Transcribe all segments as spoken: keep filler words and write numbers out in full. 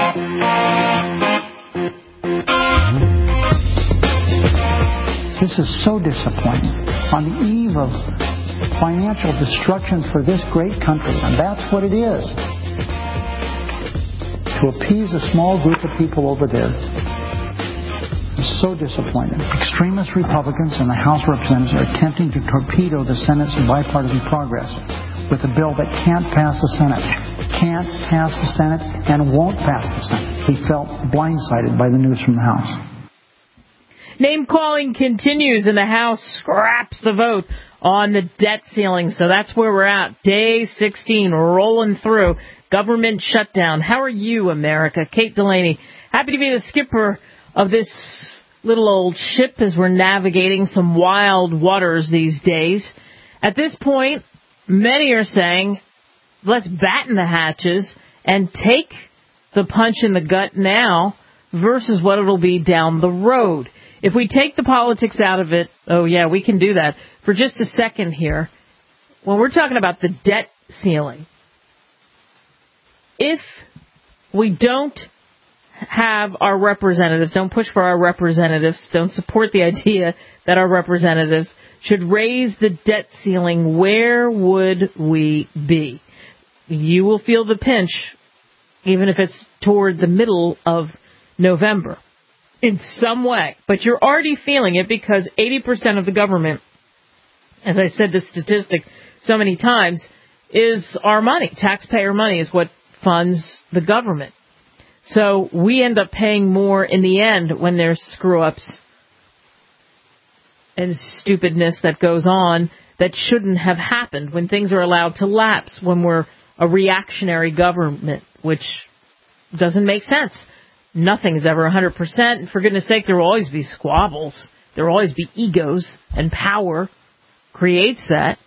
This is so disappointing. On the eve of financial destruction for this great country, and that's what it is. To appease a small group of people over there. It's so disappointing. Extremist Republicans in the House of Representatives are attempting to torpedo the Senate's bipartisan progress with a bill that can't pass the Senate. Can't pass the Senate and won't pass the Senate. He felt blindsided by the news from the House. Name calling continues, and the House scraps the vote on the debt ceiling. So that's where we're at. Day sixteen, rolling through. Government shutdown. How are you, America? Kate Delaney, happy to be the skipper of this little old ship as we're navigating some wild waters these days. At this point, many are saying, let's batten the hatches and take the punch in the gut now versus what it'll be down the road. If we take the politics out of it, oh, yeah, we can do that. For just a second here, when we're talking about the debt ceiling, if we don't have our representatives, don't push for our representatives, don't support the idea that our representatives should raise the debt ceiling, where would we be? You will feel the pinch, even if it's toward the middle of November. In some way. But you're already feeling it because eighty percent of the government, as I said the statistic so many times, is our money. Taxpayer money is what funds the government. So we end up paying more in the end when there's screw-ups and stupidness that goes on that shouldn't have happened, when things are allowed to lapse, when we're a reactionary government, which doesn't make sense. Nothing is ever one hundred percent. And for goodness sake, there will always be squabbles. There will always be egos, and power creates that.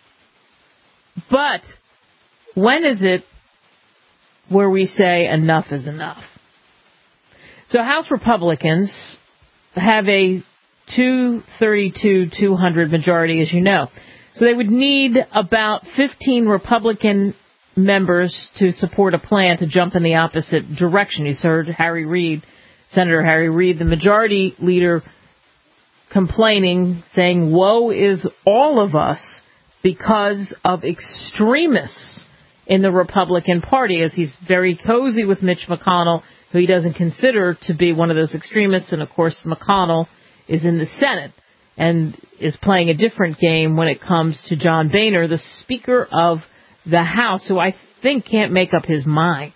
But when is it where we say enough is enough? So House Republicans have a two thirty-two two hundred majority, as you know. So they would need about fifteen Republican members to support a plan to jump in the opposite direction. You heard Harry Reid, Senator Harry Reid, the majority leader, complaining, saying, woe is all of us because of extremists in the Republican Party, as he's very cozy with Mitch McConnell, who he doesn't consider to be one of those extremists. And, of course, McConnell is in the Senate and is playing a different game when it comes to John Boehner, the Speaker of the House, who I think can't make up his mind.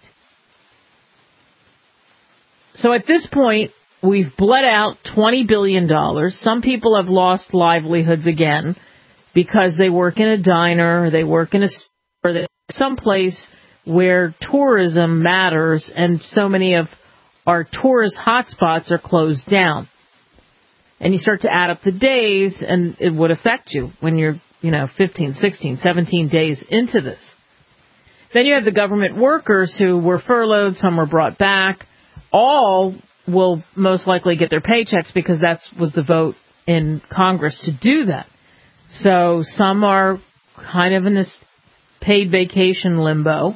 So at this point, we've bled out twenty billion dollars. Some people have lost livelihoods again because they work in a diner, they work in a store, someplace where tourism matters, and so many of our tourist hotspots are closed down. And you start to add up the days, and it would affect you when you're, you know, fifteen, sixteen, seventeen days into this. Then you have the government workers who were furloughed, some were brought back. All will most likely get their paychecks because that was the vote in Congress to do that. So some are kind of in this paid vacation limbo.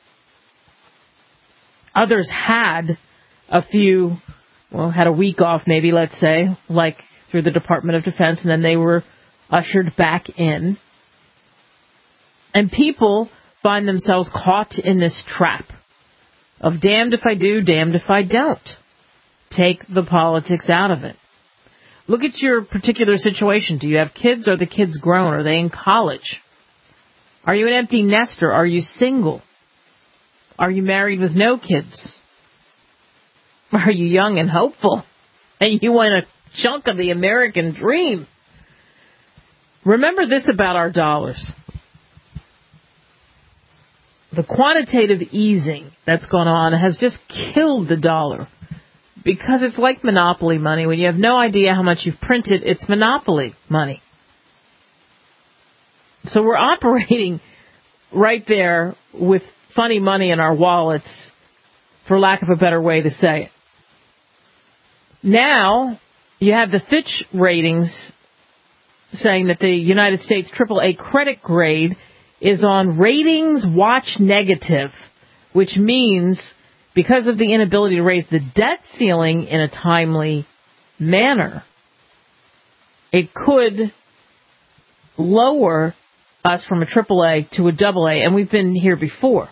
Others had a few, well, had a week off maybe, let's say, like through the Department of Defense, and then they were ushered back in. And people find themselves caught in this trap of damned if I do, damned if I don't. Take the politics out of it. Look at your particular situation. Do you have kids? Are the kids grown? Are they in college? Are you an empty nester? Are you single? Are you married with no kids? Are you young and hopeful? And you want a chunk of the American dream? Remember this about our dollars. The quantitative easing that's gone on has just killed the dollar because it's like monopoly money. When you have no idea how much you've printed, it's monopoly money. So we're operating right there with funny money in our wallets, for lack of a better way to say it. Now you have the Fitch ratings saying that the United States triple A credit grade is on ratings watch negative, which means because of the inability to raise the debt ceiling in a timely manner, it could lower us from a triple A to a double A, and we've been here before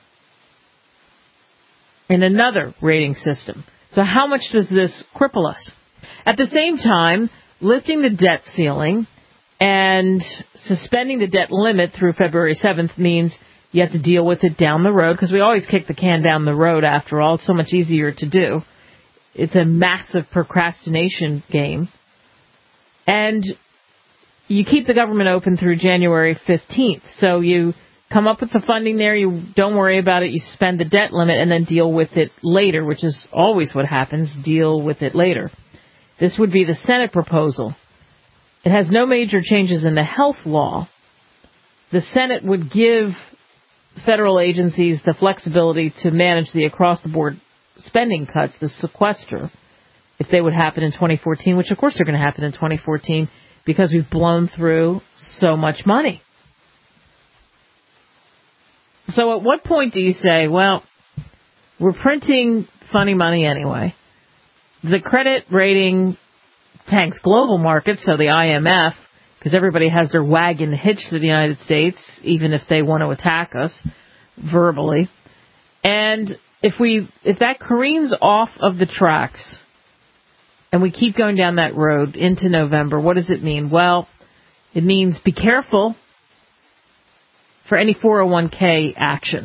in another rating system. So how much does this cripple us? At the same time, lifting the debt ceiling and suspending the debt limit through February seventh means you have to deal with it down the road, because we always kick the can down the road after all. It's so much easier to do. It's a massive procrastination game. And you keep the government open through January fifteenth. So you come up with the funding there, you don't worry about it, you suspend the debt limit, and then deal with it later, which is always what happens, deal with it later. This would be the Senate proposal. It has no major changes in the health law. The Senate would give federal agencies the flexibility to manage the across-the-board spending cuts, the sequester, if they would happen in twenty fourteen, which of course they're going to happen in twenty fourteen because we've blown through so much money. So at what point do you say, well, we're printing funny money anyway. The credit rating tanks global markets, so the I M F, because everybody has their wagon hitched to the United States, even if they want to attack us verbally. And if we, if that careens off of the tracks and we keep going down that road into November, what does it mean? Well, it means be careful for any four oh one k action.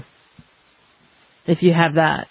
If you have that,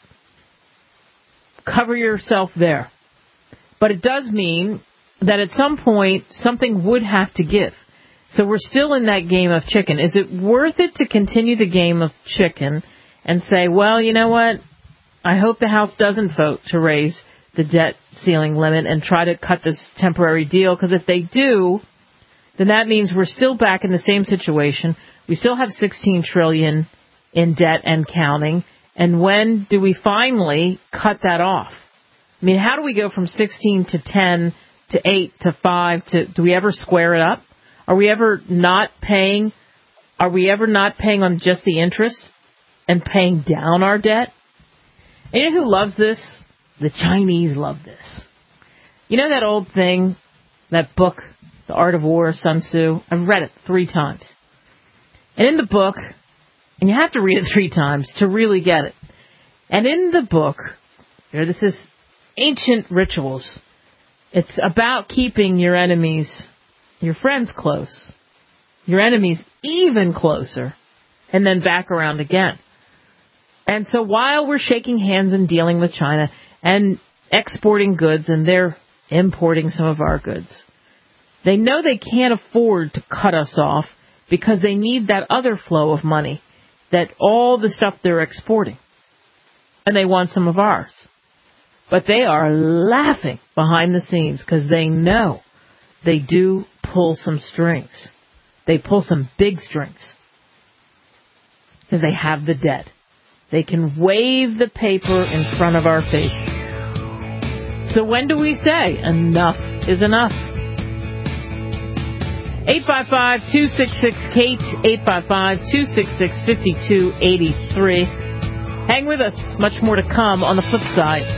cover yourself there. But it does mean that at some point something would have to give. So we're still in that game of chicken. Is it worth it to continue the game of chicken and say, well, you know what? I hope the House doesn't vote to raise the debt ceiling limit and try to cut this temporary deal, because if they do, then that means we're still back in the same situation. We still have sixteen trillion dollars in debt and counting. And when do we finally cut that off? I mean, how do we go from sixteen to ten to eight to five to, do we ever square it up? Are we ever not paying, are we ever not paying on just the interest and paying down our debt? And you know who loves this? The Chinese love this. You know that old thing, that book, The Art of War, Sun Tzu? I've read it three times. And in the book, and you have to read it three times to really get it. And in the book, you know, this is ancient rituals. It's about keeping your enemies, your friends close, your enemies even closer, and then back around again. And so while we're shaking hands and dealing with China and exporting goods, and they're importing some of our goods, they know they can't afford to cut us off because they need that other flow of money, that all the stuff they're exporting, and they want some of ours. But they are laughing behind the scenes because they know they do pull some strings. They pull some big strings because they have the debt. They can wave the paper in front of our faces. So when do we say enough is enough? eight five five, two six six, Kate, eight five five, two six six, five two eight three. Hang with us. Much more to come on the flip side.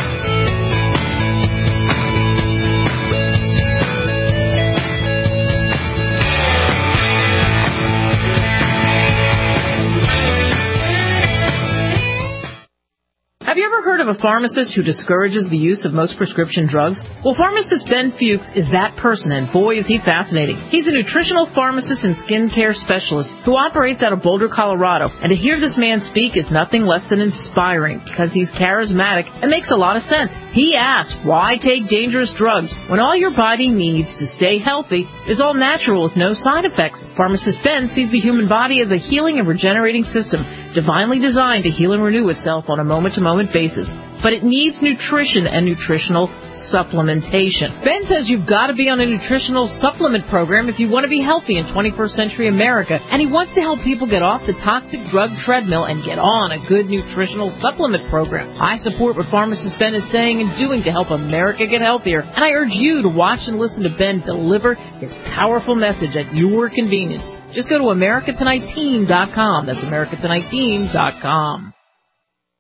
Have you ever heard of a pharmacist who discourages the use of most prescription drugs? Well, pharmacist Ben Fuchs is that person, and boy, is he fascinating. He's a nutritional pharmacist and skincare specialist who operates out of Boulder, Colorado. And to hear this man speak is nothing less than inspiring because he's charismatic and makes a lot of sense. He asks, why take dangerous drugs when all your body needs to stay healthy is all natural with no side effects? Pharmacist Ben sees the human body as a healing and regenerating system, divinely designed to heal and renew itself on a moment-to-moment basis. But it needs nutrition and nutritional supplementation. Ben says you've got to be on a nutritional supplement program if you want to be healthy in twenty-first century America, and he wants to help people get off the toxic drug treadmill and get on a good nutritional supplement program. I support what pharmacist Ben is saying and doing to help America get healthier, and I urge you to watch and listen to Ben deliver his powerful message at your convenience. Just go to America Tonight Team dot com. That's America Tonight Team dot com.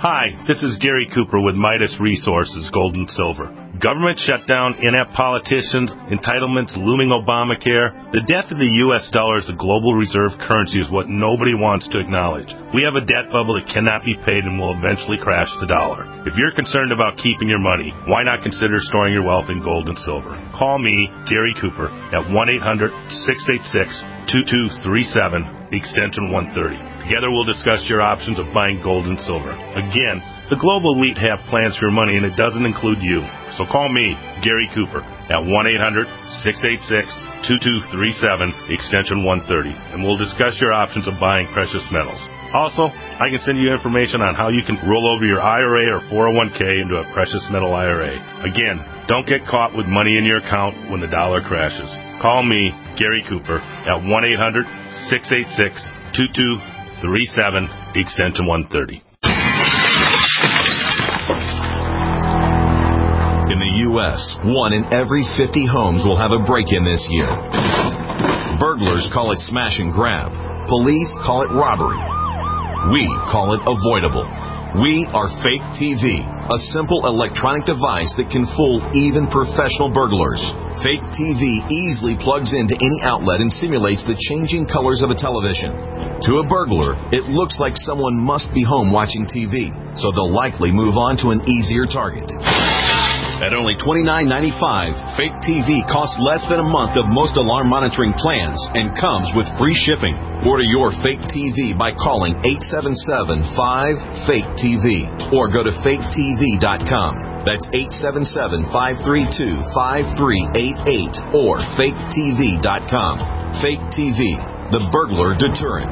Hi, this is Gary Cooper with Midas Resources, Gold and Silver. Government shutdown, inept politicians, entitlements, looming Obamacare. The death of the U S dollar as the global reserve currency is what nobody wants to acknowledge. We have a debt bubble that cannot be paid and will eventually crash the dollar. If you're concerned about keeping your money, why not consider storing your wealth in gold and silver? Call me, Gary Cooper, at one eight hundred, six eight six, two two three seven, extension one thirty. Together we'll discuss your options of buying gold and silver. Again, the global elite have plans for your money, and it doesn't include you. So call me, Gary Cooper, at one eight hundred, six eight six, two two three seven, extension one thirty, and we'll discuss your options of buying precious metals. Also, I can send you information on how you can roll over your I R A or four oh one k into a precious metal I R A. Again, don't get caught with money in your account when the dollar crashes. Call me, Gary Cooper, at one eight hundred, six eight six, two two three seven, extension one thirty. In the U S, one in every fifty homes will have a break-in this year. Burglars call it smash and grab. Police call it robbery. We call it avoidable. We are Fake T V, a simple electronic device that can fool even professional burglars. Fake T V easily plugs into any outlet and simulates the changing colors of a television. To a burglar, it looks like someone must be home watching T V, so they'll likely move on to an easier target. At only twenty-nine ninety-five, Fake T V costs less than a month of most alarm monitoring plans and comes with free shipping. Order your Fake T V by calling eight seven seven, five, fake T V or go to fake T V dot com. That's eight seven seven, five three two, five three eight eight or fake T V dot com. Fake T V, the burglar deterrent.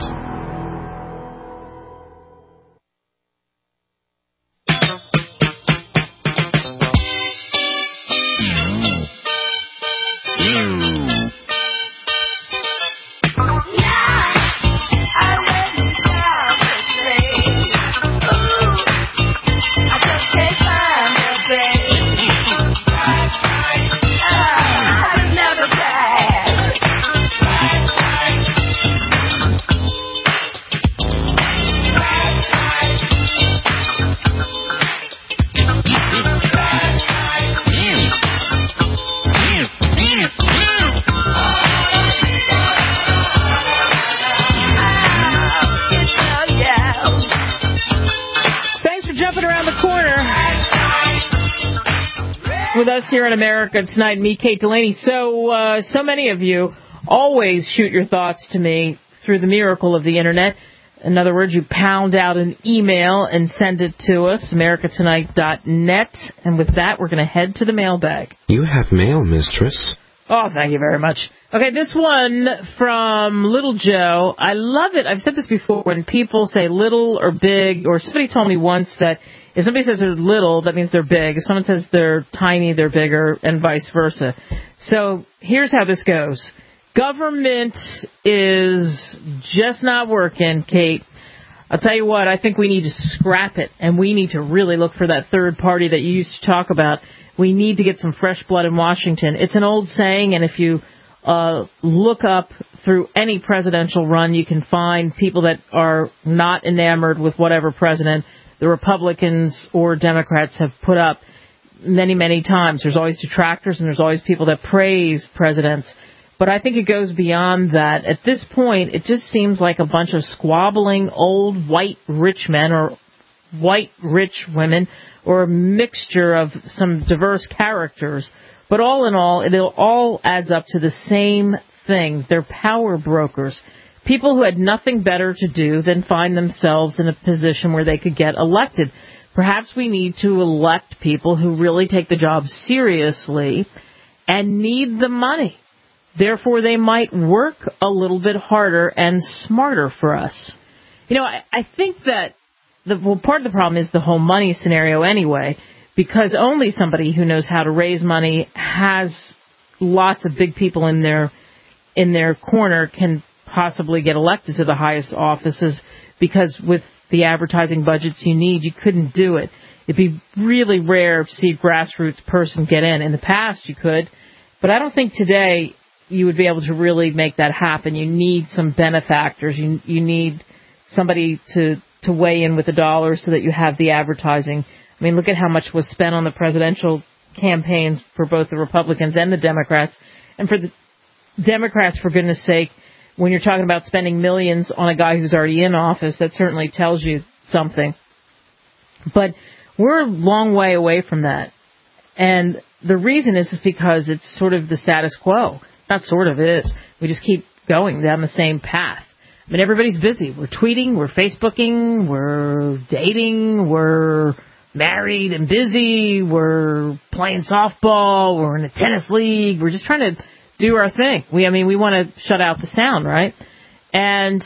With us here in America tonight, me, Kate Delaney. So, uh, so many of you always shoot your thoughts to me through the miracle of the Internet. In other words, you pound out an email and send it to us, america tonight dot net. And with that, we're going to head to the mailbag. You have mail, mistress. Oh, thank you very much. Okay, this one from Little Joe. I love it. I've said this before. When people say little or big, or somebody told me once that if somebody says they're little, that means they're big. If someone says they're tiny, they're bigger, and vice versa. So here's how this goes. Government is just not working, Kate. I'll tell you what, I think we need to scrap it, and we need to really look for that third party that you used to talk about. We need to get some fresh blood in Washington. It's an old saying, and if you uh, look up through any presidential run, you can find people that are not enamored with whatever president the Republicans or Democrats have put up many, many times. There's always detractors and there's always people that praise presidents. But I think it goes beyond that. At this point, it just seems like a bunch of squabbling old white rich men or white rich women or a mixture of some diverse characters. But all in all, it all adds up to the same thing. They're power brokers. People who had nothing better to do than find themselves in a position where they could get elected. Perhaps we need to elect people who really take the job seriously and need the money. Therefore, they might work a little bit harder and smarter for us. You know, I, I think that the well, part of the problem is the whole money scenario anyway, because only somebody who knows how to raise money, has lots of big people in their in their corner, can possibly get elected to the highest offices, because with the advertising budgets you need, you couldn't do it. It'd be really rare to see a grassroots person get in. In the past, you could, but I don't think today you would be able to really make that happen. You need some benefactors. You you need somebody to to weigh in with the dollar so that you have the advertising. I mean, look at how much was spent on the presidential campaigns for both the Republicans and the Democrats. And for the Democrats, for goodness sake, when you're talking about spending millions on a guy who's already in office, that certainly tells you something. But we're a long way away from that. And the reason is, is because it's sort of the status quo. Not sort of, it is. We just keep going down the same path. I mean, everybody's busy. We're tweeting, we're Facebooking, we're dating, we're married and busy, we're playing softball, we're in a tennis league. We're just trying to do our thing. We, I mean, we want to shut out the sound, right? And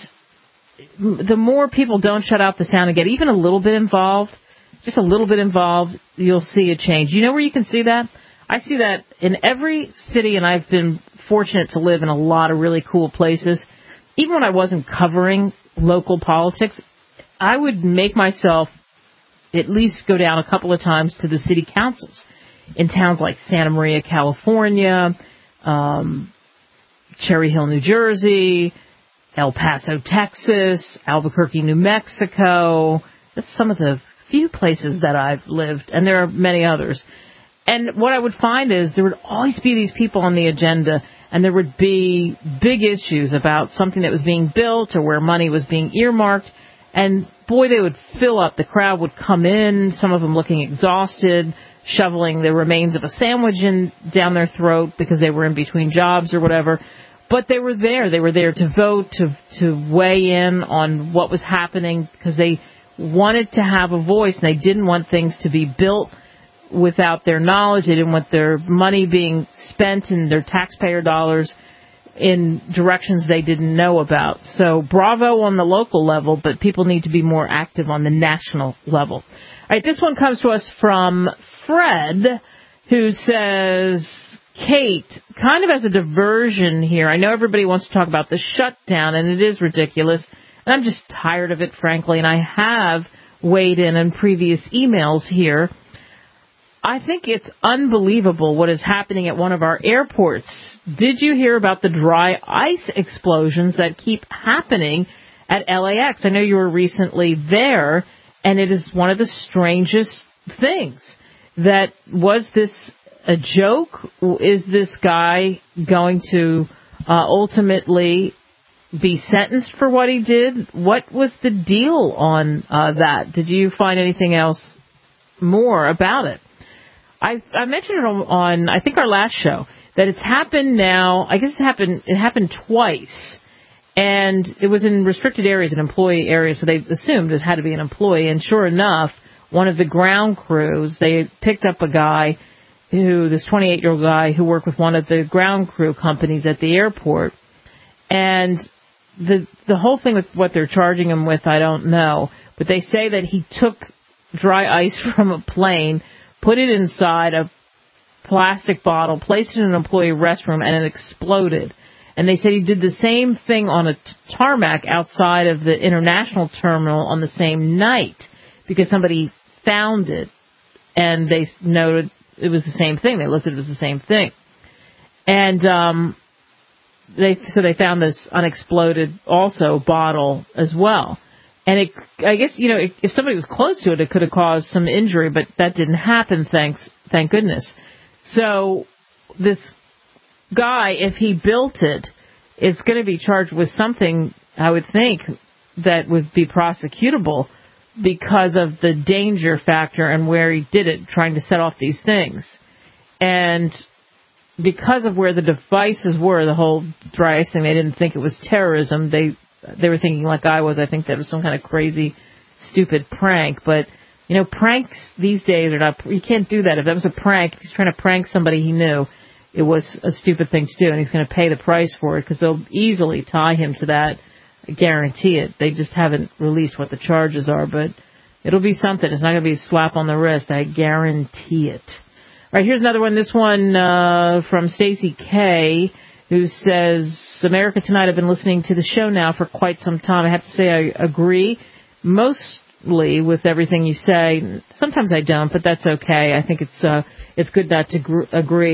the more people don't shut out the sound and get even a little bit involved, just a little bit involved, you'll see a change. You know where you can see that? I see that in every city, and I've been fortunate to live in a lot of really cool places. Even when I wasn't covering local politics, I would make myself at least go down a couple of times to the city councils in towns like Santa Maria, California, um, Cherry Hill, New Jersey, El Paso, Texas, Albuquerque, New Mexico. That's some of the few places that I've lived, and there are many others. And what I would find is there would always be these people on the agenda, and there would be big issues about something that was being built or where money was being earmarked. And, boy, they would fill up. The crowd would come in, some of them looking exhausted, shoveling the remains of a sandwich in down their throat because they were in between jobs or whatever. But they were there. They were there to vote, to to weigh in on what was happening because they wanted to have a voice, and they didn't want things to be built without their knowledge. They didn't want their money being spent and their taxpayer dollars in directions they didn't know about. So bravo on the local level, but people need to be more active on the national level. All right, this one comes to us from Fred, who says, Kate, kind of as a diversion here, I know everybody wants to talk about the shutdown, and it is ridiculous, and I'm just tired of it, frankly, and I have weighed in in previous emails here. I think it's unbelievable what is happening at one of our airports. Did you hear about the dry ice explosions that keep happening at L A X? I know you were recently there, and it is one of the strangest things. That was this a joke? Is this guy going to uh, ultimately be sentenced for what he did? What was the deal on uh, that? Did you find anything else more about it? I, I mentioned it on, on, I think, our last show, that it's happened now. I guess it happened, it happened twice, and it was in restricted areas, in employee areas, so they assumed it had to be an employee, and sure enough, one of the ground crews, they picked up a guy who, this twenty-eight-year-old guy who worked with one of the ground crew companies at the airport, and the the whole thing with what they're charging him with, I don't know, but they say that he took dry ice from a plane, put it inside a plastic bottle, placed it in an employee restroom, and it exploded. And they said he did the same thing on a t- tarmac outside of the international terminal on the same night because somebody found it, and they noted it was the same thing. They looked at it as the same thing. And um, they so they found this unexploded also bottle as well. And it, I guess, you know, if somebody was close to it, it could have caused some injury, but that didn't happen, thanks, thank goodness. So this guy, if he built it, is going to be charged with something, I would think, that would be prosecutable because of the danger factor and where he did it, trying to set off these things. And because of where the devices were, the whole dry ice thing, they didn't think it was terrorism. They They were thinking, like I was, I think that was some kind of crazy, stupid prank. But, you know, pranks these days are not, you can't do that. If that was a prank, if he's trying to prank somebody he knew, it was a stupid thing to do, and he's going to pay the price for it because they'll easily tie him to that. I guarantee it. They just haven't released what the charges are, but it'll be something. It's not going to be a slap on the wrist. I guarantee it. All right, here's another one. This one uh, from Stacey K., who says, America Tonight, I've been listening to the show now for quite some time. I have to say I agree mostly with everything you say. Sometimes I don't, but that's okay. I think it's uh, it's good not to gr- agree.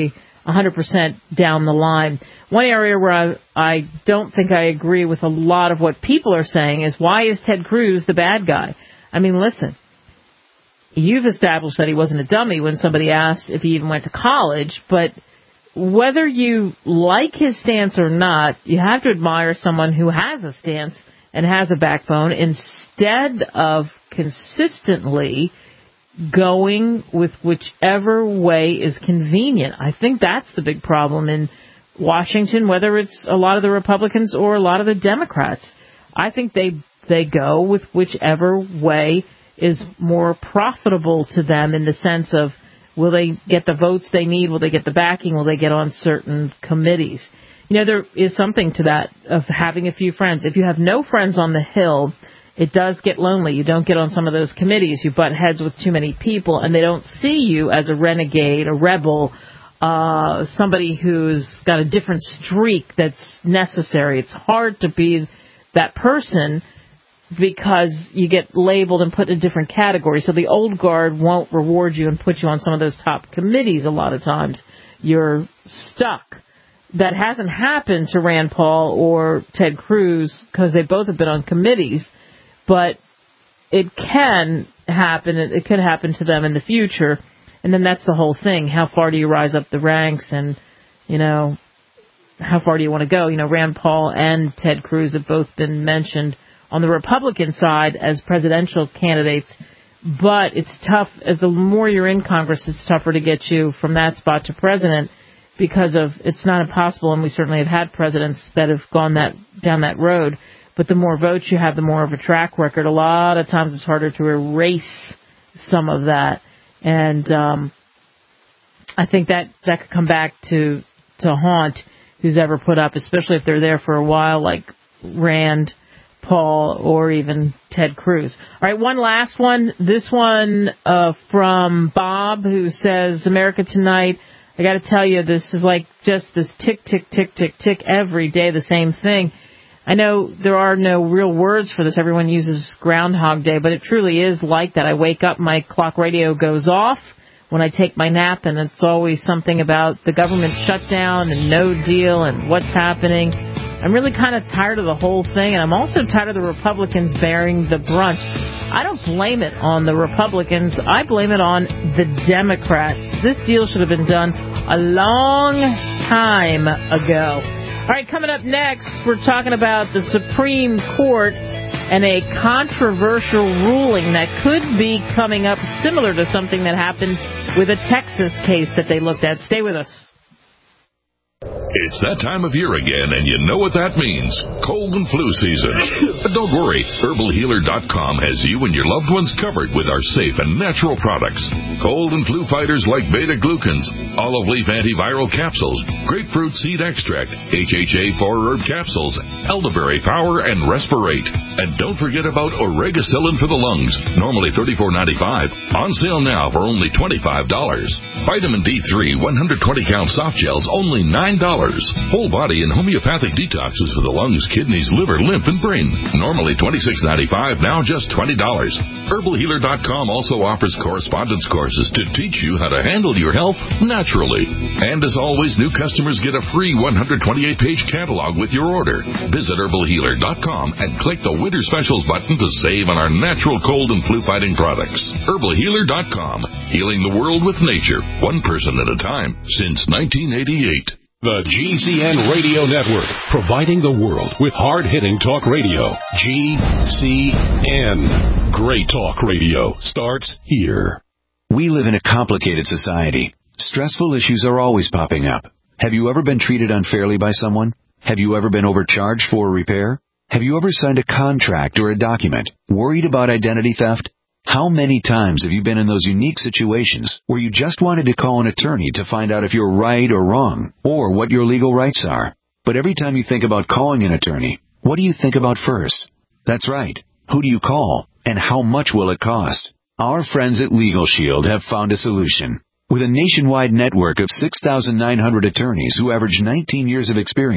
one hundred percent down the line. One area where I, I don't think I agree with a lot of what people are saying is, why is Ted Cruz the bad guy? I mean, listen, you've established that he wasn't a dummy when somebody asked if he even went to college, but whether you like his stance or not, you have to admire someone who has a stance and has a backbone instead of consistently going with whichever way is convenient. I think that's the big problem in Washington, whether it's a lot of the Republicans or a lot of the Democrats. I think they they go with whichever way is more profitable to them, in the sense of, will they get the votes they need? Will they get the backing? Will they get on certain committees? You know, there is something to that of having a few friends. If you have no friends on the Hill, it does get lonely. You don't get on some of those committees. You butt heads with too many people, and they don't see you as a renegade, a rebel, uh, somebody who's got a different streak that's necessary. It's hard to be that person because you get labeled and put in a different category. So the old guard won't reward you and put you on some of those top committees a lot of times. You're stuck. That hasn't happened to Rand Paul or Ted Cruz because they both have been on committees, but it can happen. It could happen to them in the future, and then that's the whole thing. How far do you rise up the ranks, and, you know, how far do you want to go? You know, Rand Paul and Ted Cruz have both been mentioned on the Republican side as presidential candidates, but it's tough. The more you're in Congress, it's tougher to get you from that spot to president, because of, it's not impossible, and we certainly have had presidents that have gone that down that road, but the more votes you have, the more of a track record. A lot of times it's harder to erase some of that, and um, I think that, that could come back to, to haunt who's ever put up, especially if they're there for a while, like Rand Paul or even Ted Cruz. All right, one last one. This one uh, from Bob, who says, America Tonight, I got to tell you, this is like just this tick, tick, tick, tick, tick every day, the same thing. I know there are no real words for this. Everyone uses Groundhog Day, but it truly is like that. I wake up, my clock radio goes off when I take my nap, and it's always something about the government shutdown and no deal and what's happening. I'm really kind of tired of the whole thing, and I'm also tired of the Republicans bearing the brunt. I don't blame it on the Republicans. I blame it on the Democrats. This deal should have been done a long time ago. All right, coming up next, we're talking about the Supreme Court and a controversial ruling that could be coming up, similar to something that happened with a Texas case that they looked at. Stay with us. It's that time of year again, and you know what that means. Cold and flu season. But don't worry, herbal healer dot com has you and your loved ones covered with our safe and natural products. Cold and flu fighters like beta-glucans, olive leaf antiviral capsules, grapefruit seed extract, H H A four herb capsules, elderberry power, and Respirate. And don't forget about Oregacillin for the lungs, normally thirty-four ninety-five, on sale now for only twenty-five dollars. Vitamin D three one hundred twenty count soft gels, only nine dollars. Whole body and homeopathic detoxes for the lungs, kidneys, liver, lymph, and brain. Normally twenty-six ninety-five, now just twenty dollars. herbal healer dot com also offers correspondence courses to teach you how to handle your health naturally. And as always, new customers get a free one hundred twenty-eight page catalog with your order. Visit herbal healer dot com and click the Winter Specials button to save on our natural cold and flu fighting products. herbal healer dot com, healing the world with nature, one person at a time, since nineteen eighty-eight. The G C N Radio Network, providing the world with hard-hitting talk radio. G C N. Great talk radio starts here. We live in a complicated society. Stressful issues are always popping up. Have you ever been treated unfairly by someone? Have you ever been overcharged for a repair? Have you ever signed a contract or a document? Worried about identity theft? How many times have you been in those unique situations where you just wanted to call an attorney to find out if you're right or wrong, or what your legal rights are? But every time you think about calling an attorney, what do you think about first? That's right. Who do you call, and how much will it cost? Our friends at Legal Shield have found a solution. With a nationwide network of six thousand nine hundred attorneys who average nineteen years of experience,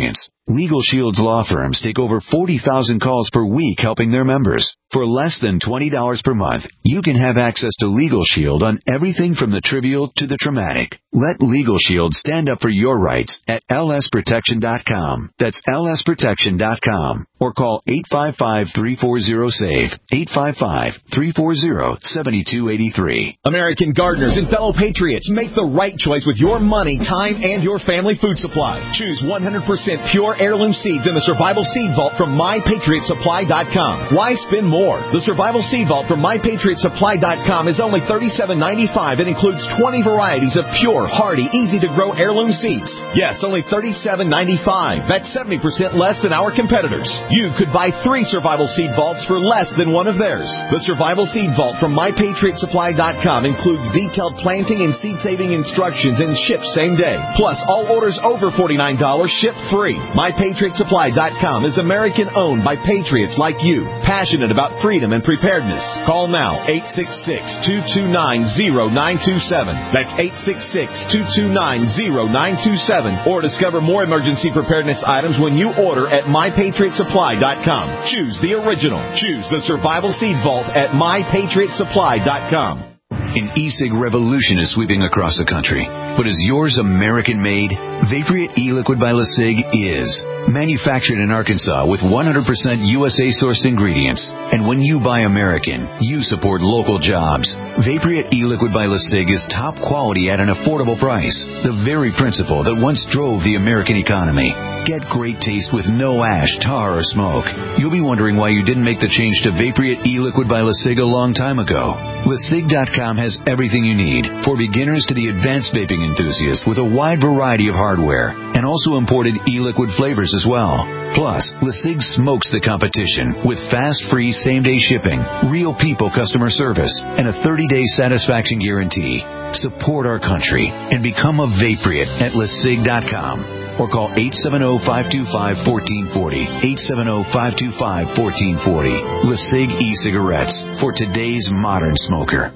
Legal Shield's law firms take over forty thousand calls per week helping their members. For less than twenty dollars per month, you can have access to Legal Shield on everything from the trivial to the traumatic. Let Legal Shield stand up for your rights at L S protection dot com. That's L S protection dot com. Or call eight five five, three four zero, S A V E, eight five five, three four zero, seven two eight three. American gardeners and fellow patriots, make the right choice with your money, time, and your family food supply. Choose one hundred percent pure heirloom seeds in the Survival Seed Vault from my patriot supply dot com. Why spend more? The Survival Seed Vault from my patriot supply dot com is only thirty-seven ninety-five and includes twenty varieties of pure, hardy, easy-to-grow heirloom seeds. Yes, only thirty-seven ninety-five. That's seventy percent less than our competitors. You could buy three Survival Seed Vaults for less than one of theirs. The Survival Seed Vault from my patriot supply dot com includes detailed planting and seed-saving instructions and ships same day. Plus, all orders over forty-nine dollars ship free. my patriot supply dot com is American-owned by patriots like you, passionate about freedom and preparedness. Call now, eight six six, two two nine, zero nine two seven. That's eight six six, two two nine, zero nine two seven. Or discover more emergency preparedness items when you order at my patriot supply dot com. Choose the original. Choose the Survival Seed Vault at my patriot supply dot com. An e-cig revolution is sweeping across the country. But is yours American-made? Vaporite e-liquid by LeSig is. Manufactured in Arkansas with one hundred percent U S A-sourced ingredients. And when you buy American, you support local jobs. Vaporite e-liquid by LeSig is top quality at an affordable price. The very principle that once drove the American economy. Get great taste with no ash, tar, or smoke. You'll be wondering why you didn't make the change to Vaporite e-liquid by LeSig a long time ago. LeSig dot com has everything you need, for beginners to the advanced vaping enthusiast, with a wide variety of hardware, and also imported e-liquid flavors as well. Plus, LeSig smokes the competition with fast, free, same-day shipping, real people customer service, and a thirty-day satisfaction guarantee. Support our country and become a Vaporite at LeSig dot com. Or call eight seven zero, five two five, one four four zero, eight seven zero, five two five, one four four zero. LeSig e-cigarettes for today's modern smoker.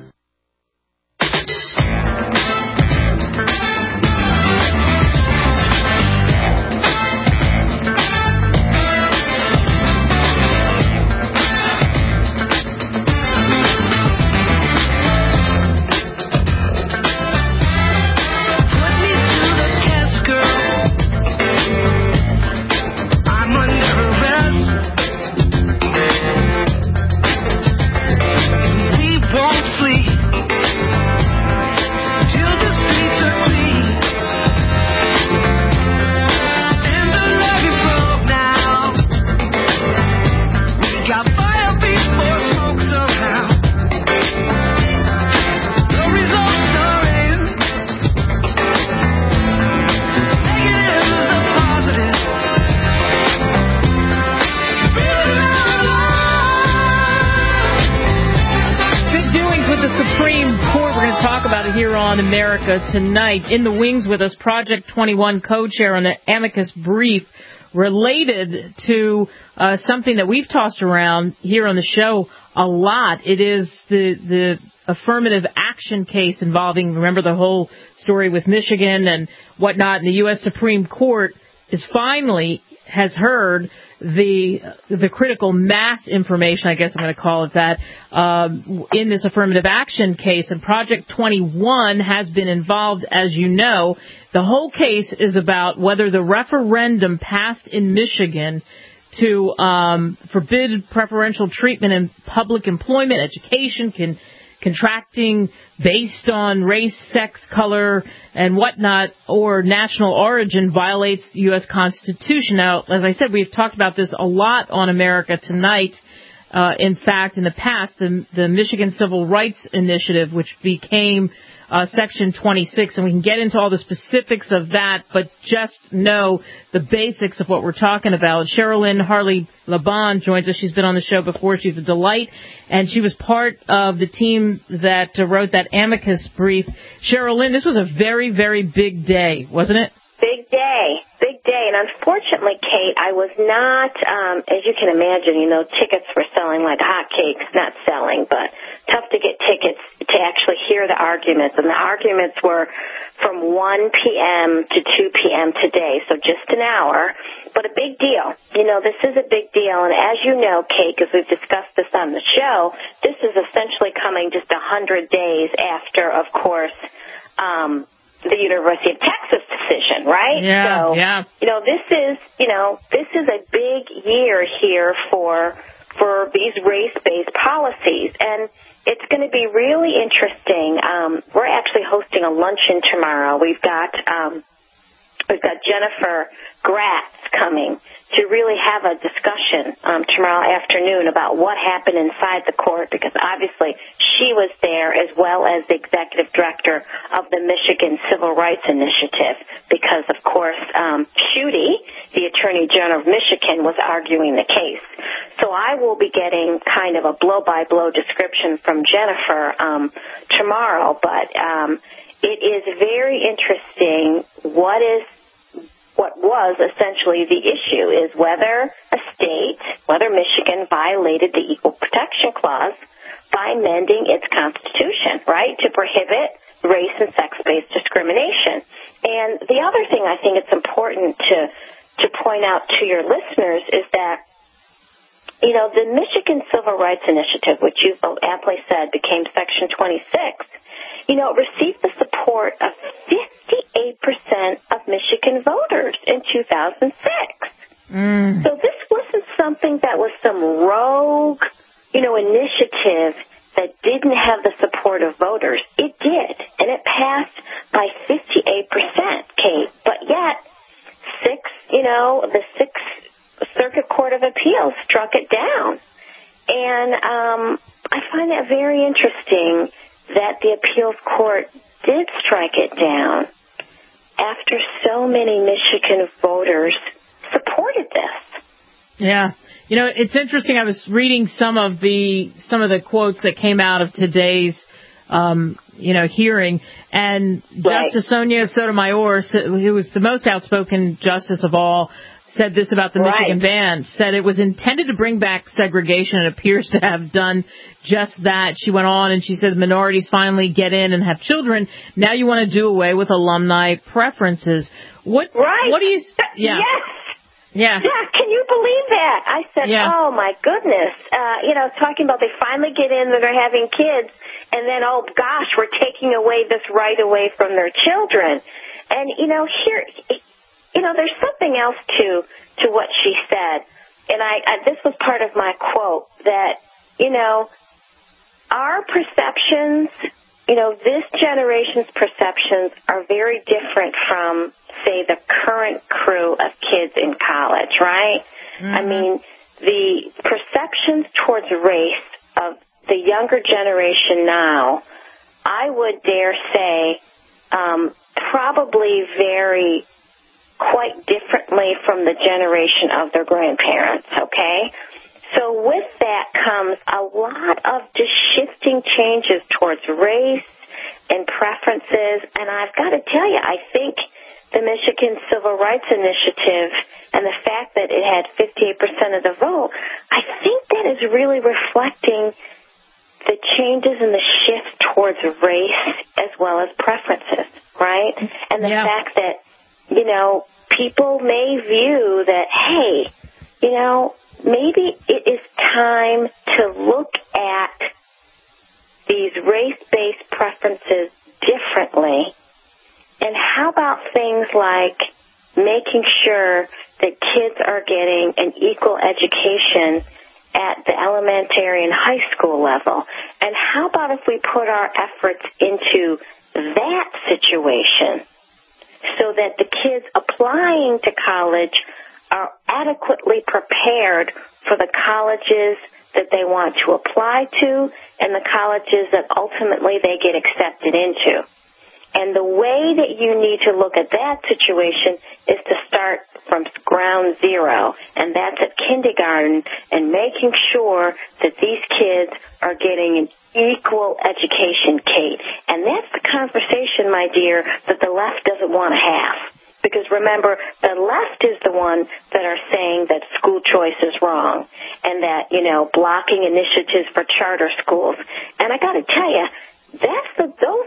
America tonight. In the wings with us, Project twenty-one co-chair on the amicus brief related to uh, something that we've tossed around here on the show a lot. It is the the affirmative action case involving, remember the whole story with Michigan and whatnot, and the U S Supreme Court is finally has heard the the critical mass information, I guess I'm going to call it that, um, in this affirmative action case. And Project twenty-one has been involved, as you know. The whole case is about whether the referendum passed in Michigan to um, forbid preferential treatment in public employment, education, can contracting based on race, sex, color, and whatnot, or national origin violates the U S Constitution. Now, as I said, we've talked about this a lot on America Tonight. Uh, in fact, in the past, the, the Michigan Civil Rights Initiative, which became uh, Section twenty-six, and we can get into all the specifics of that, but just know the basics of what we're talking about. Sherilyn Harley-Laban joins us. She's been on the show before. She's a delight, and she was part of the team that uh, wrote that amicus brief. Sherilyn, this was a very, very big day, wasn't it? Big day, big day. And unfortunately, Kate, I was not, um, as you can imagine, you know, tickets were selling like hotcakes, not selling, but tough to get tickets to actually hear hear the arguments, and the arguments were from one p.m. to two p.m. today, so just an hour, but a big deal. You know, this is a big deal, and as you know, Kate, because we've discussed this on the show, this is essentially coming just one hundred days after, of course, um, the University of Texas decision, right? Yeah, so, yeah. You know, this is, you know, this is a big year here for for these race-based policies, and it's going to be really interesting. Um, we're actually hosting a luncheon tomorrow. We've got um, we've got Jennifer Gratz coming to really have a discussion um, tomorrow afternoon about what happened inside the court, because obviously she was there as well as the executive director of the Michigan Civil Rights Initiative, because, of course, um, Schuette, the Attorney General of Michigan, was arguing the case. So I will be getting kind of a blow-by-blow description from Jennifer um, tomorrow, but um, it is very interesting what is what was essentially the issue is whether a state, whether Michigan violated the Equal Protection Clause by amending its constitution, right, to prohibit race and sex-based discrimination. And the other thing I think it's important to, to point out to your listeners is that, you know, the Michigan Civil Rights Initiative, which you aptly said became Section twenty-six, you know, received the support of fifty-eight percent of Michigan voters in two thousand six. Mm. So this wasn't something that was some rogue, you know, initiative that didn't have the support of voters. It did, and it passed by fifty-eight percent, Kate. But yet, six, you know, the Sixth Circuit Court of Appeals struck it down. And um, I find that very interesting that the appeals court did strike it down after so many Michigan voters supported this. Yeah. You know, it's interesting. I was reading some of the some of the quotes that came out of today's um, you know, hearing, and right. Justice Sonia Sotomayor, who was the most outspoken justice of all, said this about the right. Michigan ban, said it was intended to bring back segregation and appears to have done just that. She went on and she said minorities finally get in and have children. Now you want to do away with alumni preferences. What, right. what do you, yeah. Yes. Yeah. Yeah, can you believe that? I said, yeah. oh, my goodness. Uh, you know, talking about they finally get in, they're having kids, and then, oh, gosh, we're taking away this right away from their children. And, you know, here, you know, there's something else to, to what she said. And I, I this was part of my quote, that, you know, our perceptions, you know, this generation's perceptions are very different from, say, the current crew of kids in college, right? Mm-hmm. I mean, the perceptions towards race of the younger generation now, I would dare say, um, probably vary quite differently from the generation of their grandparents, okay? So with that comes a lot of just shifting changes towards race and preferences, and I've got to tell you, I think the Michigan Civil Rights Initiative and the fact that it had fifty-eight percent of the vote, I think that is really reflecting the changes in the shift towards race as well as preferences, right? And the yeah. fact that, you know, people may view that, hey, you know, maybe it is time to look at these race-based preferences differently. And how about things like making sure that kids are getting an equal education at the elementary and high school level? And how about if we put our efforts into that situation so that the kids applying to college are adequately prepared for the colleges that they want to apply to and the colleges that ultimately they get accepted into? And the way that you need to look at that situation is to start from ground zero, and that's at kindergarten, and making sure that these kids are getting an equal education, Kate. And that's the conversation, my dear, that the left doesn't want to have. Because remember, the left is the one that are saying that school choice is wrong and that, you know, blocking initiatives for charter schools. And I got to tell you, That's the, those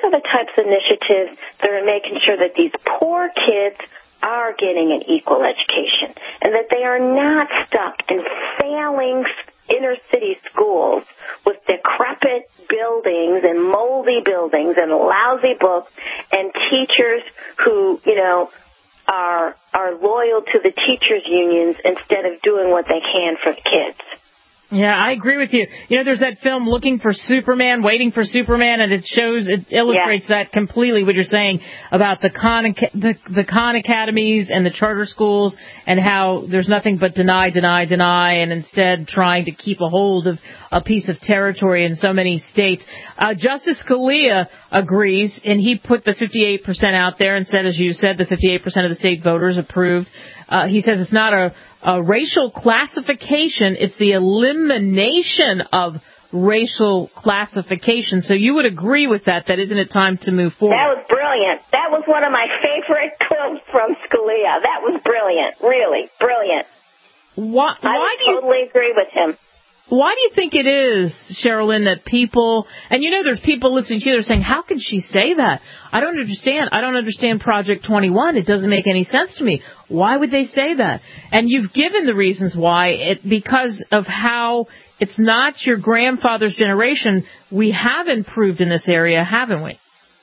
initiatives that are making sure that these poor kids are getting an equal education and that they are not stuck in failing inner city schools with decrepit buildings and moldy buildings and lousy books and teachers who, you know, are are loyal to the teachers' unions instead of doing what they can for the kids. Yeah, I agree with you. You know, there's that film Looking for Superman, Waiting for Superman, and it shows, it illustrates yeah. that completely, what you're saying about the Khan, the, the Khan academies and the charter schools and how there's nothing but deny, deny, deny, and instead trying to keep a hold of a piece of territory in so many states. Uh, Justice Scalia agrees, and he put the fifty-eight percent out there and said, as you said, the fifty-eight percent of the state voters approved. Uh, he says it's not a, a racial classification, it's the elimination of racial classification. So you would agree with that, that isn't it time to move forward? That was brilliant. That was one of my favorite quotes from Scalia. That was brilliant. Really, brilliant. Why, why I do you, totally agree with him. Why do you think it is, Sherilyn, that people, and you know there's people listening to you that are saying, how can she say that? I don't understand. I don't understand Project twenty-one. It doesn't make any sense to me. Why would they say that? And you've given the reasons why. It because of how it's not your grandfather's generation. We have improved in this area, haven't we?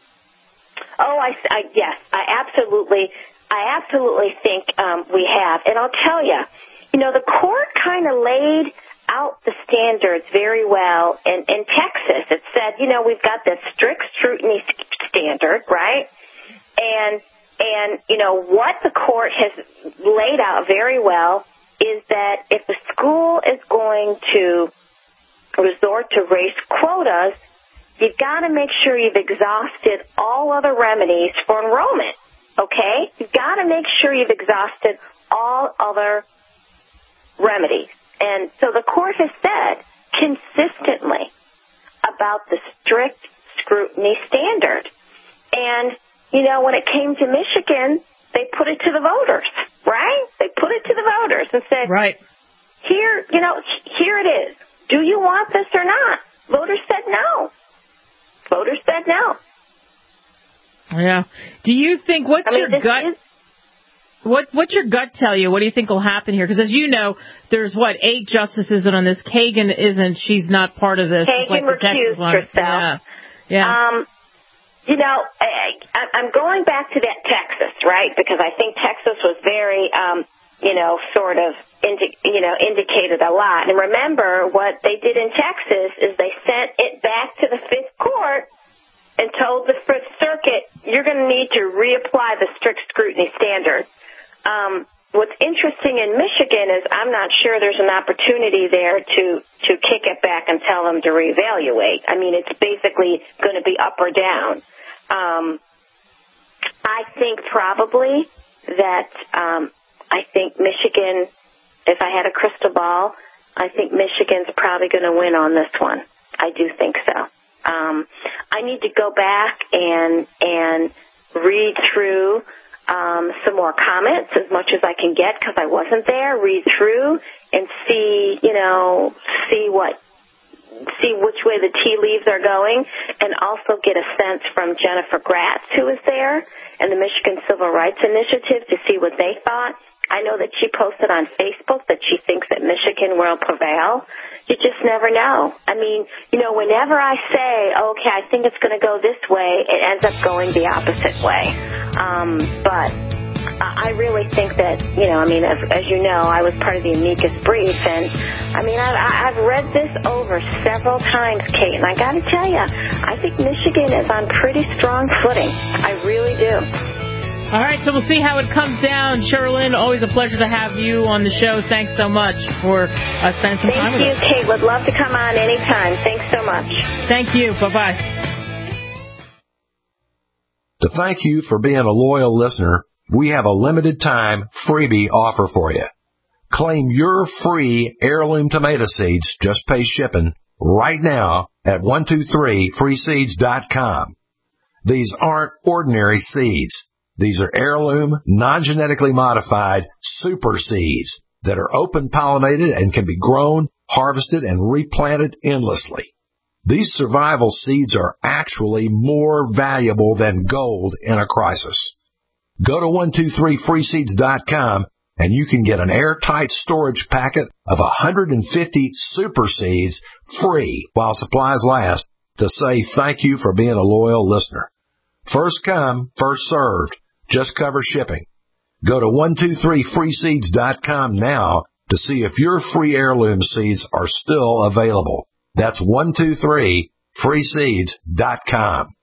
Oh, I, I yes, I absolutely, I absolutely think um, we have. And I'll tell you, you know, the court kind of laid out the standards very well in, in Texas. It said, you know, we've got this strict scrutiny standard, right? And, and, you know, what the court has laid out very well is that if the school is going to resort to race quotas, you've got to make sure you've exhausted all other remedies for enrollment, okay? You've got to make sure you've exhausted all other remedies. And so the court has said consistently about the strict scrutiny standard. And, you know, when it came to Michigan, they put it to the voters, right? They put it to the voters and said, right. Here, you know, here it is. Do you want this or not? Voters said no. Voters said no. Yeah. Do you think, what's I mean, your gut? Is, What what's your gut tell you? What do you think will happen here? Because as you know, there's what eight justices on this. Kagan isn't. She's not part of this. Kagan like recused herself. Yeah. yeah. Um, you know, I, I'm going back to that Texas, right? Because I think Texas was very, um, you know, sort of, indi- you know, indicated a lot. And remember, what they did in Texas is they sent it back to the Fifth Court and told the Fifth Circuit, you're going to need to reapply the strict scrutiny standard. Um, what's interesting in Michigan is I'm not sure there's an opportunity there to, to kick it back and tell them to reevaluate. I mean, it's basically going to be up or down. Um, I think probably that um, I think Michigan, if I had a crystal ball, I think Michigan's probably going to win on this one. I do think so. Um, I need to go back and and read through um, some more comments as much as I can get because I wasn't there. Read through and see, you know, see what, see which way the tea leaves are going, and also get a sense from Jennifer Gratz, who was there, and the Michigan Civil Rights Initiative to see what they thought. I know that she posted on Facebook that she thinks that Michigan will prevail. You just never know. I mean, you know, whenever I say, okay, I think it's going to go this way, it ends up going the opposite way. Um, but I really think that, you know, I mean, as, as you know, I was part of the amicus brief, and, I mean, I've, I've read this over several times, Kate, and I got to tell you, I think Michigan is on pretty strong footing. I really do. All right, so we'll see how it comes down. Sherilyn, always a pleasure to have you on the show. Thanks so much for uh, spending some Thank time with you, us. Thank you, Kate. Would love to come on anytime. Thanks so much. Thank you. Bye-bye. To thank you for being a loyal listener, we have a limited time freebie offer for you. Claim your free heirloom tomato seeds, just pay shipping, right now at one two three free seeds dot com. These aren't ordinary seeds. These are heirloom, non-genetically modified super seeds that are open pollinated and can be grown, harvested, and replanted endlessly. These survival seeds are actually more valuable than gold in a crisis. Go to one two three free seeds dot com and you can get an airtight storage packet of one hundred fifty super seeds free while supplies last to say thank you for being a loyal listener. First come, first served. Just cover shipping. Go to one two three free seeds dot com now to see if your free heirloom seeds are still available. That's one two three free seeds dot com.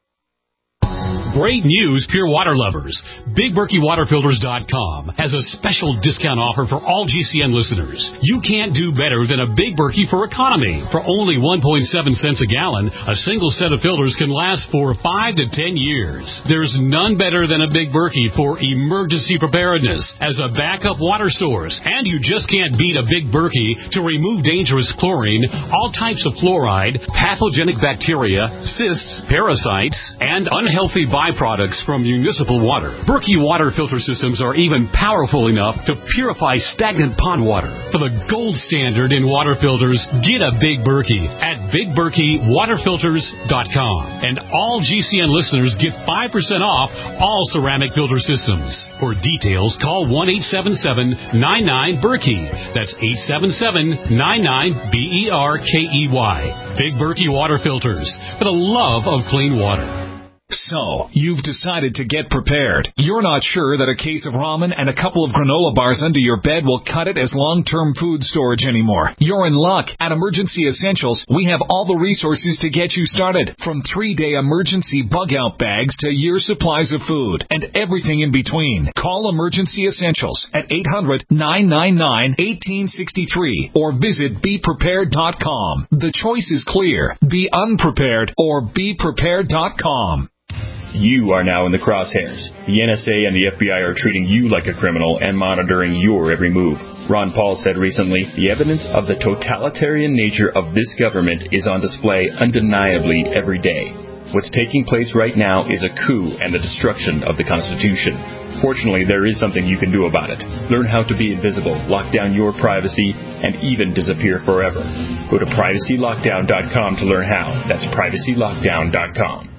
Great news, Pure Water lovers. Big Berkey Water Filters dot com has a special discount offer for all G C N listeners. You can't do better than a Big Berkey for economy. For only one point seven cents a gallon, a single set of filters can last for five to ten years. There's none better than a Big Berkey for emergency preparedness as a backup water source. And you just can't beat a Big Berkey to remove dangerous chlorine, all types of fluoride, pathogenic bacteria, cysts, parasites, and unhealthy byproducts from municipal water. Berkey water filter systems are even powerful enough to purify stagnant pond water. For the gold standard in water filters, get a Big Berkey at Big Berkey Water Filters dot com. And all G C N listeners get five percent off all ceramic filter systems. For details, call one eight seven seven nine nine Berkey. That's eight seven seven nine nine B E R K E Y. Big Berkey Water Filters, for the love of clean water. So, you've decided to get prepared. You're not sure that a case of ramen and a couple of granola bars under your bed will cut it as long-term food storage anymore. You're in luck. At Emergency Essentials, we have all the resources to get you started. From three-day emergency bug-out bags to year supplies of food and everything in between. Call Emergency Essentials at eight hundred nine nine nine one eight six three or visit be prepared dot com. The choice is clear. Be unprepared or be prepared dot com. You are now in the crosshairs. The N S A and the F B I are treating you like a criminal and monitoring your every move. Ron Paul said recently, the evidence of the totalitarian nature of this government is on display undeniably every day. What's taking place right now is a coup and the destruction of the Constitution. Fortunately, there is something you can do about it. Learn how to be invisible, lock down your privacy, and even disappear forever. Go to privacy lockdown dot com to learn how. That's privacy lockdown dot com.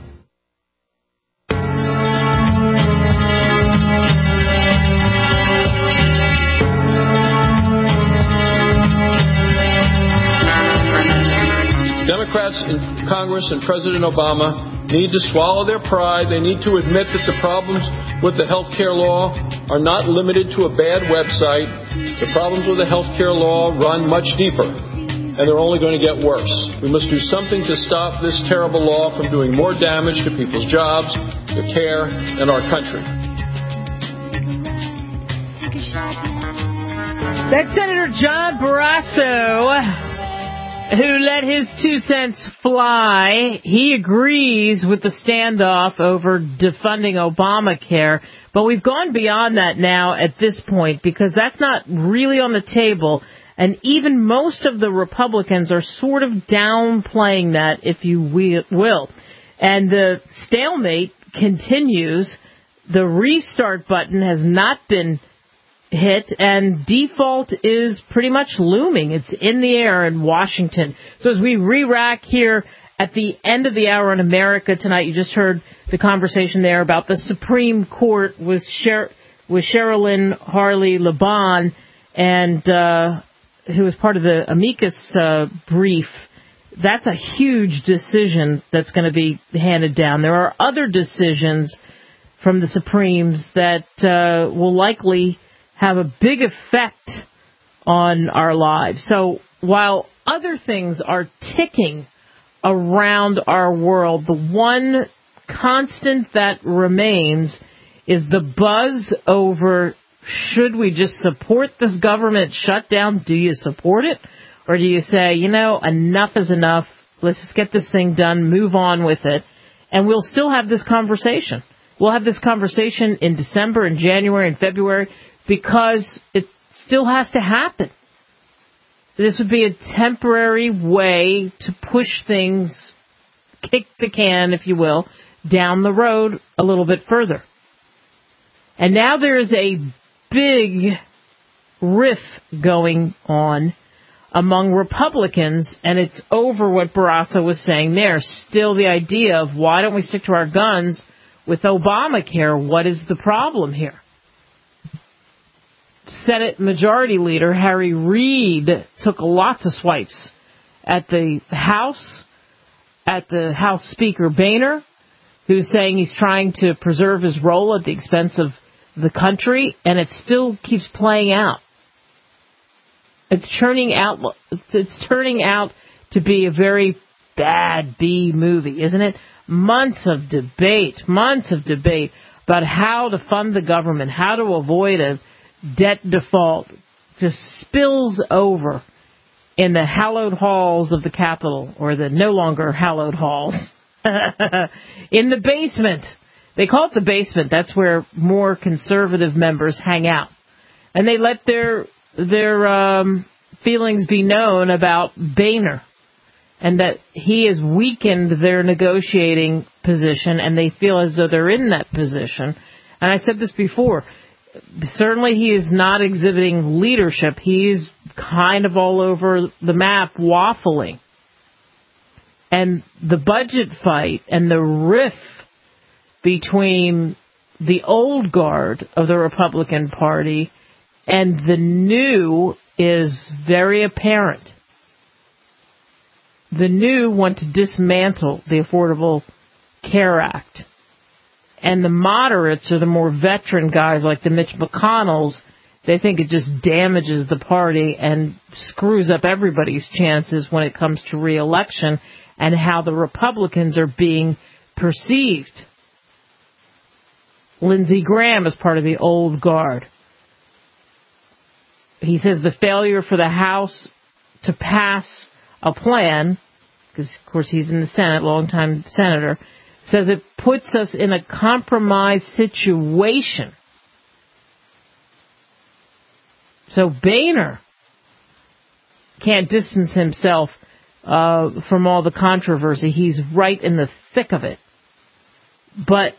Democrats in Congress and President Obama need to swallow their pride. They need to admit that the problems with the health care law are not limited to a bad website. The problems with the health care law run much deeper, and they're only going to get worse. We must do something to stop this terrible law from doing more damage to people's jobs, their care, and our country. That's Senator John Barrasso, who let his two cents fly. He agrees with the standoff over defunding Obamacare, but we've gone beyond that now at this point because that's not really on the table, and even most of the Republicans are sort of downplaying that, if you will. And the stalemate continues. The restart button has not been hit, and default is pretty much looming. It's in the air in Washington. So as we re-rack here at the end of the hour in America tonight, you just heard the conversation there about the Supreme Court with Sher- with Sherilyn Harley Laban, and uh, who was part of the amicus uh, brief. That's a huge decision that's going to be handed down. There are other decisions from the Supremes that uh, will likely have a big effect on our lives. So while other things are ticking around our world, the one constant that remains is the buzz over, should we just support this government shutdown? Do you support it? Or do you say, you know, enough is enough. Let's just get this thing done, move on with it. And we'll still have this conversation. We'll have this conversation in December and January and February, because it still has to happen. This would be a temporary way to push things, kick the can, if you will, down the road a little bit further. And now there is a big riff going on among Republicans, and it's over what Barrasso was saying there. Still the idea of why don't we stick to our guns with Obamacare? What is the problem here? Senate Majority Leader Harry Reid took lots of swipes at the House, at the House Speaker Boehner, who's saying he's trying to preserve his role at the expense of the country, and it still keeps playing out. It's turning out, it's turning out to be a very bad B movie, isn't it? Months of debate, months of debate about how to fund the government, how to avoid a debt default, just spills over in the hallowed halls of the Capitol, or the no longer hallowed halls, in the basement. They call it the basement. That's where more conservative members hang out. And they let their their um, feelings be known about Boehner, and that he has weakened their negotiating position, and they feel as though they're in that position. And I said this before, certainly he is not exhibiting leadership. He's kind of all over the map, waffling. And the budget fight and the rift between the old guard of the Republican Party and the new is very apparent. The new want to dismantle the Affordable Care Act. And the moderates, or the more veteran guys like the Mitch McConnells, they think it just damages the party and screws up everybody's chances when it comes to re-election and how the Republicans are being perceived. Lindsey Graham is part of the old guard. He says the failure for the House to pass a plan, because, of course, he's in the Senate, longtime senator, says it puts us in a compromised situation. So Boehner can't distance himself uh, from all the controversy. He's right in the thick of it. But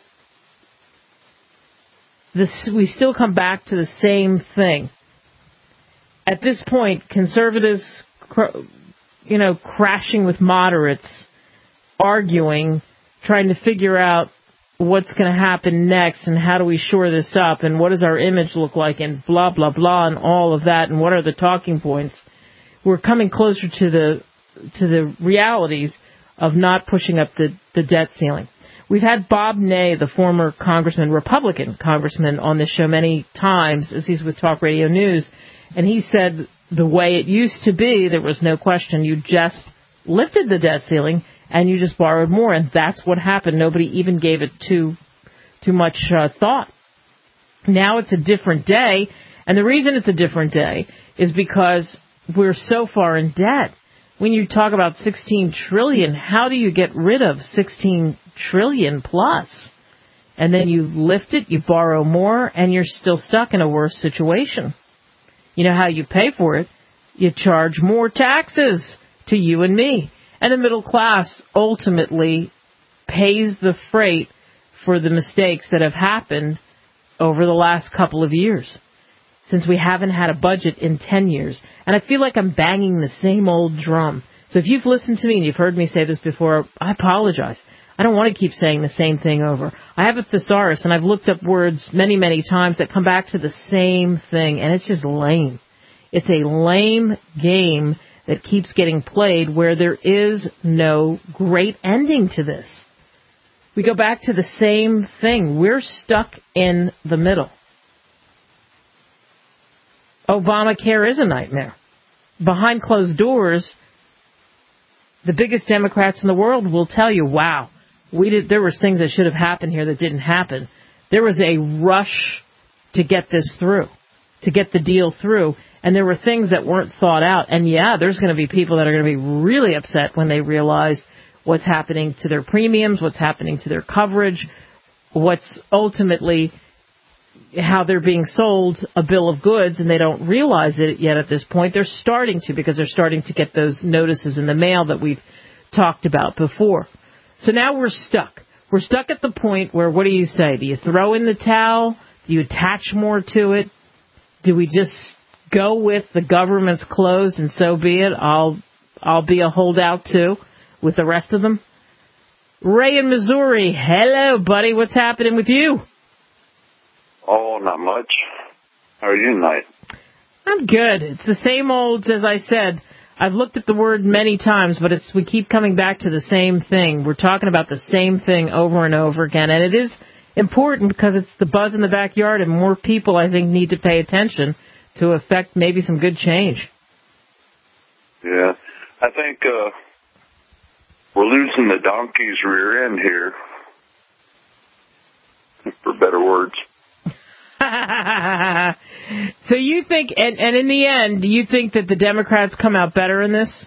this, we still come back to the same thing. At this point, conservatives, you know, crashing with moderates, arguing, trying to figure out what's going to happen next and how do we shore this up and what does our image look like and blah, blah, blah, and all of that, and what are the talking points. We're coming closer to the to the realities of not pushing up the, the debt ceiling. We've had Bob Ney, the former congressman, Republican congressman, on this show many times as he's with Talk Radio News, and he said the way it used to be, there was no question, you just lifted the debt ceiling and you just borrowed more, and that's what happened. Nobody even gave it too too much uh, thought. Now it's a different day, and the reason it's a different day is because we're so far in debt. When you talk about sixteen trillion dollars, how do you get rid of sixteen trillion dollars plus? And then you lift it, you borrow more, and you're still stuck in a worse situation. You know how you pay for it? You charge more taxes to you and me. And the middle class ultimately pays the freight for the mistakes that have happened over the last couple of years, since we haven't had a budget in ten years. And I feel like I'm banging the same old drum. So if you've listened to me and you've heard me say this before, I apologize. I don't want to keep saying the same thing over. I have a thesaurus, and I've looked up words many, many times that come back to the same thing, and it's just lame. It's a lame game that keeps getting played where there is no great ending to this. We go back to the same thing. We're stuck in the middle. Obamacare is a nightmare. Behind closed doors, the biggest Democrats in the world will tell you, wow, we did, there was things that should have happened here that didn't happen. There was a rush to get this through, to get the deal through. And there were things that weren't thought out. And, yeah, there's going to be people that are going to be really upset when they realize what's happening to their premiums, what's happening to their coverage, what's ultimately how they're being sold a bill of goods, and they don't realize it yet at this point. They're starting to, because they're starting to get those notices in the mail that we've talked about before. So now we're stuck. We're stuck at the point where, what do you say? Do you throw in the towel? Do you attach more to it? Do we just go with the government's closed and so be it. I'll I'll be a holdout too with the rest of them. Ray in Missouri, hello, buddy. What's happening with you? Oh, not much. How are you tonight? I'm good. It's the same old, as I said. I've looked at the word many times, but it's we keep coming back to the same thing. We're talking about the same thing over and over again, and it is important because it's the buzz in the backyard, and more people, I think, need to pay attention to affect maybe some good change. Yeah, I think uh, we're losing the donkey's rear end here, for better words. So you think, and, and in the end, do you think that the Democrats come out better in this?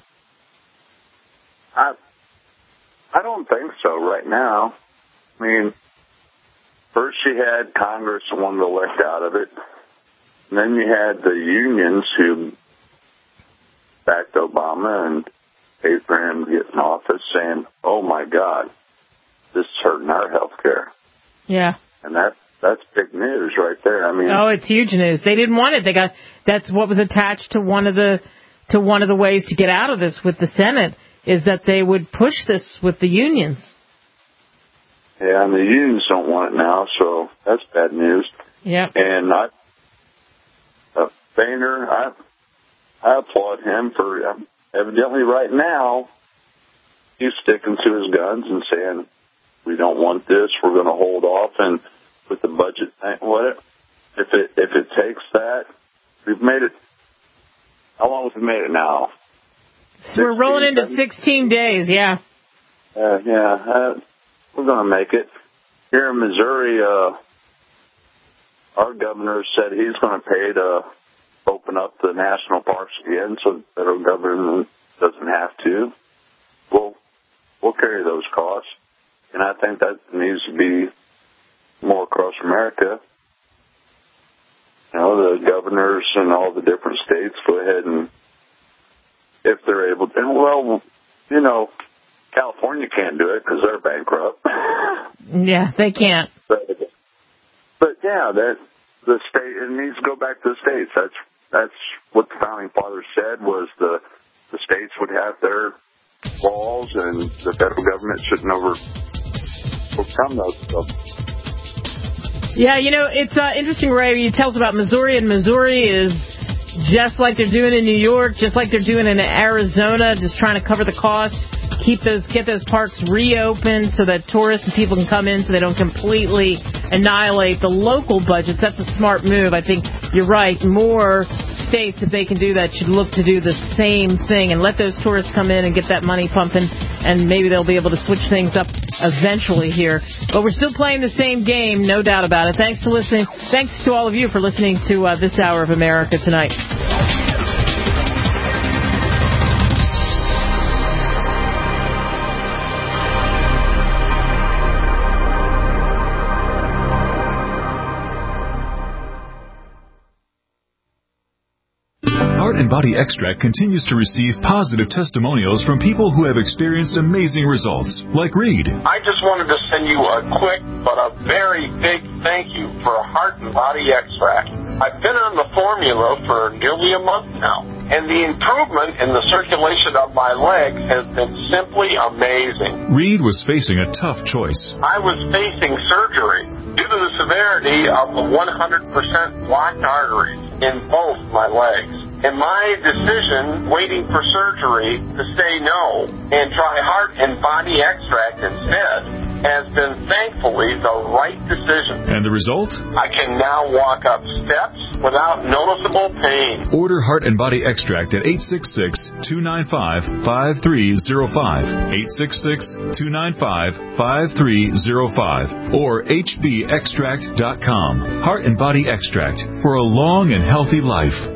I I don't think so right now. I mean, first you had Congress and wanted to elect out of it. And then you had the unions who backed Obama and paid for him to get in office saying, oh, my God, this is hurting our health care. Yeah. And that that's big news right there. I mean, oh, it's huge news. They didn't want it. They got that's what was attached to one of the to one of the ways to get out of this with the Senate is that they would push this with the unions. Yeah, and the unions don't want it now, so that's bad news. Yeah. And I, uh, Boehner, I I applaud him for um, evidently right now he's sticking to his guns and saying we don't want this. We're going to hold off and. With the budget thing, what if it if it takes that? We've made it. How long have we made it now? So we're rolling into sixteen days. Yeah. Uh, yeah, uh, we're going to make it. Here in Missouri, uh, our governor said he's going to pay to open up the national parks again, so the federal government doesn't have to. We'll we'll carry those costs, and I think that needs to be. More across America. You know, the governors and all the different states go ahead and, if they're able to, and well, you know, California can't do it because they're bankrupt. Yeah, they can't. But, but yeah, that the state, it needs to go back to the states. That's that's what the founding fathers said was the the states would have their laws and the federal government shouldn't over overcome those stuff. Yeah, you know, it's uh, interesting, Ray, you tell us about Missouri, and Missouri is just like they're doing in New York, just like they're doing in Arizona, just trying to cover the cost, keep those, get those parks reopened so that tourists and people can come in so they don't completely annihilate the local budgets. That's a smart move. I think you're right. More states, if they can do that, should look to do the same thing and let those tourists come in and get that money pumping, and maybe they'll be able to switch things up eventually here. But we're still playing the same game, no doubt about it. Thanks to listening. Thanks to all of you for listening to uh, this hour of America Tonight. Heart and Body Extract continues to receive positive testimonials from people who have experienced amazing results, like Reed. I just wanted to send you a quick but a very big thank you for Heart and Body Extract. I've been on the formula for nearly a month now, and the improvement in the circulation of my legs has been simply amazing. Reed was facing a tough choice. I was facing surgery due to the severity of the one hundred percent blocked arteries in both my legs. And my decision, waiting for surgery, to say no and try Heart and Body Extract instead, has been thankfully the right decision. And the result? I can now walk up steps without noticeable pain. Order Heart and Body Extract at eight six six, two nine five, five three zero five, eight six six, two nine five, five three zero five, or h b extract dot com. Heart and Body Extract for a long and healthy life.